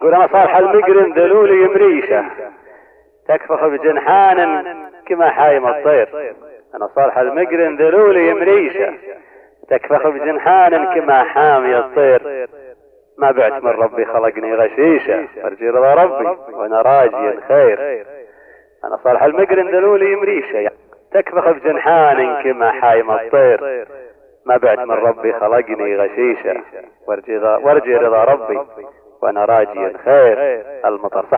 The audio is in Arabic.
يقول أنا صالح المقرن ذلولي مريشة تكفخ بجنحان كما حايم الطير. أنا صالح المقرن ذلولي مريشة تكفخ بجنحان كما حامي الطير. ما بعت من ربي خلقني غشيشة أرجي رضا ربي وأنا راجي خير. أنا صالح المقرن ذلولي مريشة تكفخ بجنحان كما حايم الطير. ما بعت من ربي خلقني غشيشة وارجي رضا ربي وأنا راجي خير. المطر